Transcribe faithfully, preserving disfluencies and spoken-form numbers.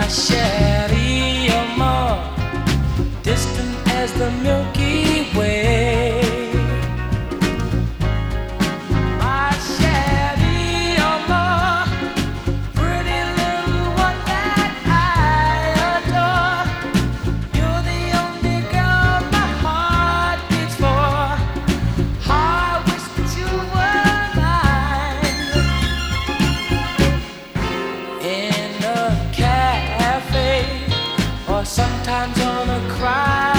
Sherry, you're more distant as the Milky Way. My Sherry, you're more pretty little one that I adore. You're the only girl my heart beats for. I wish that you were mine. In a cafe, or sometimes on a cry.